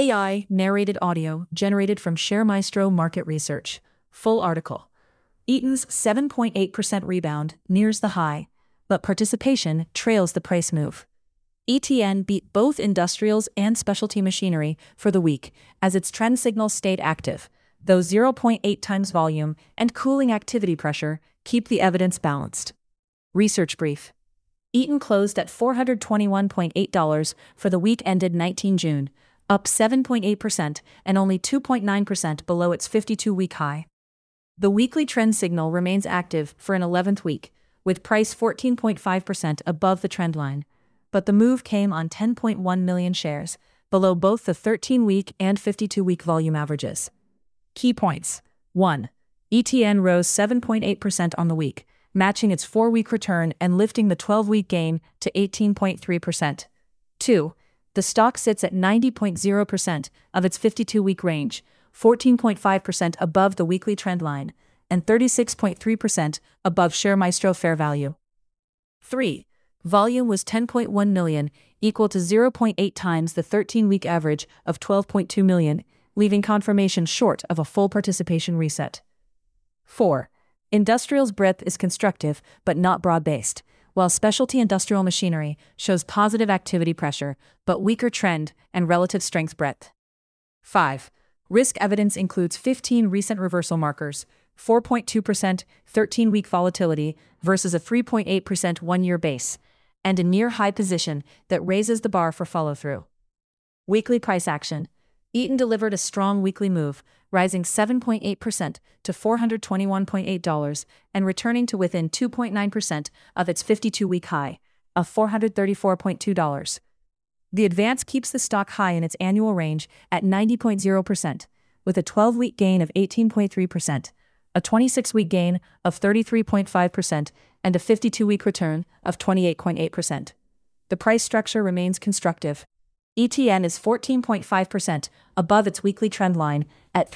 AI narrated audio generated from ShareMaestro Market Research. Full article. Eaton's 7.8% rebound nears the high, but participation trails the price move. ETN beat both industrials and specialty machinery for the week as its trend signal stayed active, though 0.8 times volume and cooling activity pressure keep the evidence balanced. Research brief. Eaton closed at $421.8 for the week ended 19 June, up 7.8% and only 2.9% below its 52-week high. The weekly trend signal remains active for an 11th week, with price 14.5% above the trend line, but the move came on 10.1 million shares, below both the 13-week and 52-week volume averages. Key points. 1. ETN rose 7.8% on the week, matching its 4-week return and lifting the 12-week gain to 18.3%. 2. The stock sits at 90.0% of its 52-week range, 14.5% above the weekly trend line, and 36.3% above ShareMaestro fair value. 3. Volume was 10.1 million, equal to 0.8 times the 13-week average of 12.2 million, leaving confirmation short of a full participation reset. 4. Industrial's breadth is constructive but not broad-based, while specialty industrial machinery shows positive activity pressure but weaker trend and relative strength breadth. 5. Risk evidence includes 15 recent reversal markers, 4.2% 13-week volatility versus a 3.8% one-year base, and a near-high position that raises the bar for follow-through. Weekly price action. Eaton delivered a strong weekly move, rising 7.8% to $421.8 and returning to within 2.9% of its 52-week high, of $434.2. The advance keeps the stock high in its annual range at 90.0%, with a 12-week gain of 18.3%, a 26-week gain of 33.5%, and a 52-week return of 28.8%. The price structure remains constructive. ETN is 14.5% above its weekly trend line at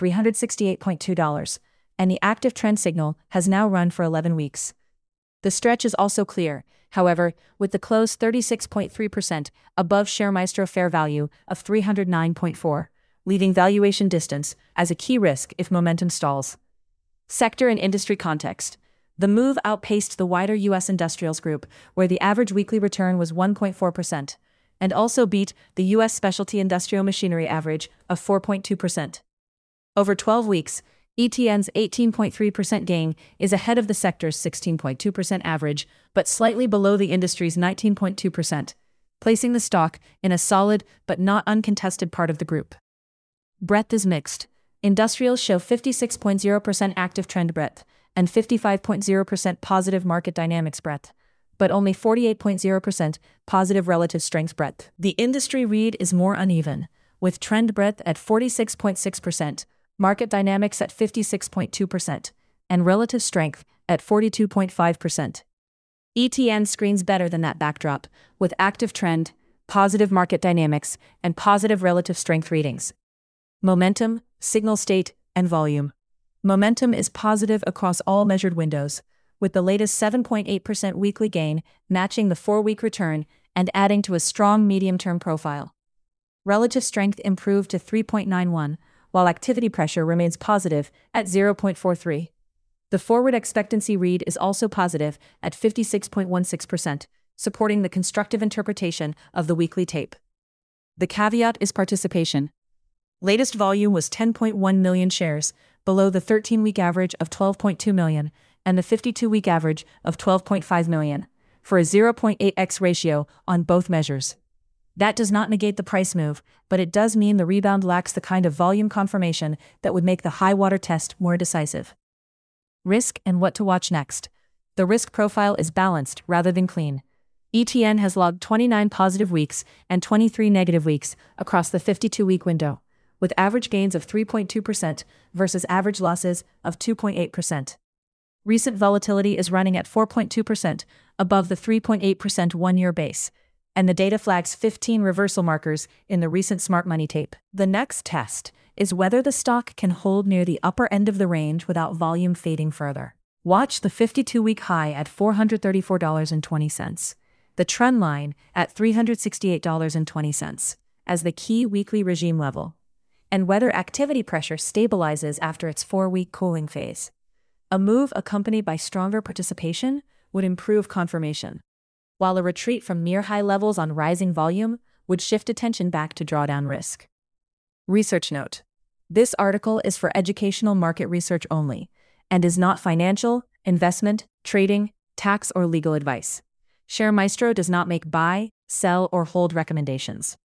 $368.2, and the active trend signal has now run for 11 weeks. The stretch is also clear, however, with the close 36.3% above ShareMaestro fair value of $309.4, leaving valuation distance as a key risk if momentum stalls. Sector and industry context. The move outpaced the wider U.S. Industrials Group, where the average weekly return was 1.4%, and also beat the U.S. Specialty Industrial Machinery average of 4.2%. Over 12 weeks, ETN's 18.3% gain is ahead of the sector's 16.2% average, but slightly below the industry's 19.2%, placing the stock in a solid but not uncontested part of the group. Breadth is mixed. Industrials show 56.0% active trend breadth and 55.0% positive market dynamics breadth, but only 48.0% positive relative strength breadth. The industry read is more uneven, with trend breadth at 46.6%, market dynamics at 56.2%, and relative strength at 42.5%. ETN screens better than that backdrop, with active trend, positive market dynamics, and positive relative strength readings. Momentum, signal state, and volume. Momentum is positive across all measured windows, with the latest 7.8% weekly gain matching the 4-week return and adding to a strong medium-term profile. Relative strength improved to 3.91, while activity pressure remains positive at 0.43. The forward expectancy read is also positive at 56.16%, supporting the constructive interpretation of the weekly tape. The caveat is participation. Latest volume was 10.1 million shares, below the 13-week average of 12.2 million and the 52-week average of 12.5 million, for a 0.8x ratio on both measures. That does not negate the price move, but it does mean the rebound lacks the kind of volume confirmation that would make the high-water test more decisive. Risk and what to watch next. The risk profile is balanced rather than clean. ETN has logged 29 positive weeks and 23 negative weeks across the 52-week window, with average gains of 3.2% versus average losses of 2.8%. Recent volatility is running at 4.2%, above the 3.8% one-year base, and the data flags 15 reversal markers in the recent smart money tape. The next test is whether the stock can hold near the upper end of the range without volume fading further. Watch the 52-week high at $434.20, the trend line at $368.20, as the key weekly regime level. and whether activity pressure stabilizes after its 4-week cooling phase. A move accompanied by stronger participation would improve confirmation, while a retreat from near high levels on rising volume would shift attention back to drawdown risk. Research note: this article is for educational market research only and is not financial, investment, trading, tax, or legal advice. ShareMaestro does not make buy, sell, or hold recommendations.